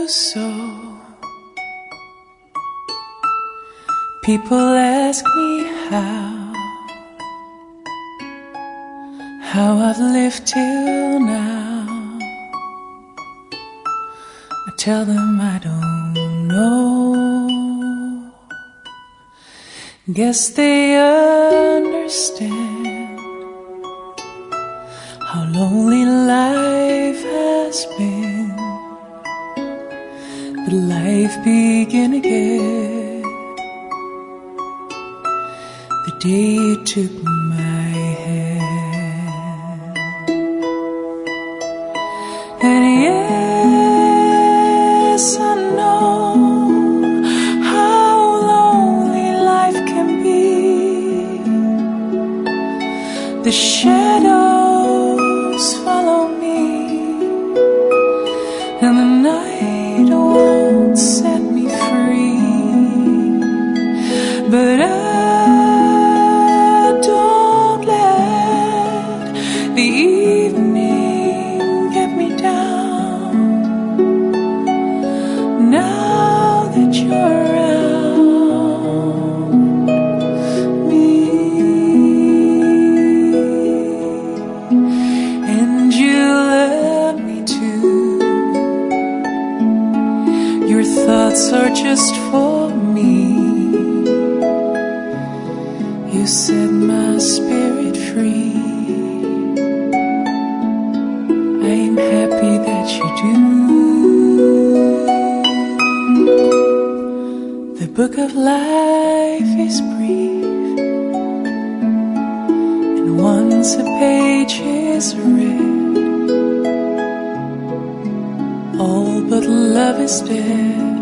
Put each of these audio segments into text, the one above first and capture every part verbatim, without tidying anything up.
so. People ask me how, how I've lived till now. I tell them I don't know. Guess they understand how lonely life has been. But life began again the day you took my hand. And yes, I know how lonely life can be. The shadows follow me, and the night won't set me free. But I don't let the evening get me down. Now that you're around me, and you love me too. Your thoughts are just for me. You set my spirit free. I am happy that you do. The book of life is brief, and once a page is read, all but love is dead.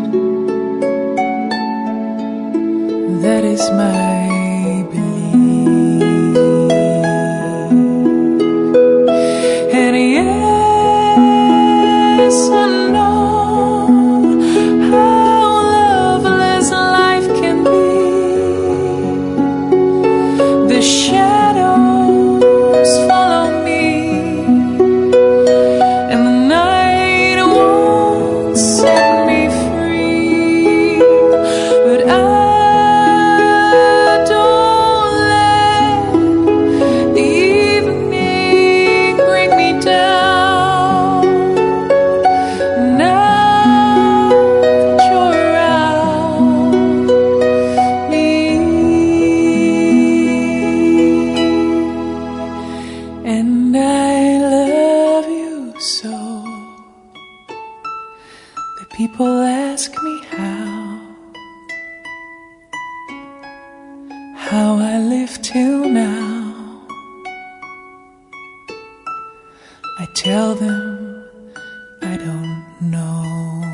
That is my belief. And yes, I know how loveless life can be. The shadows follow me, and the night won't set me free. But I don't let the evening bring me down. Now that you're around me, and I love you so. The people ask me how, how I live till now. I tell them I don't know.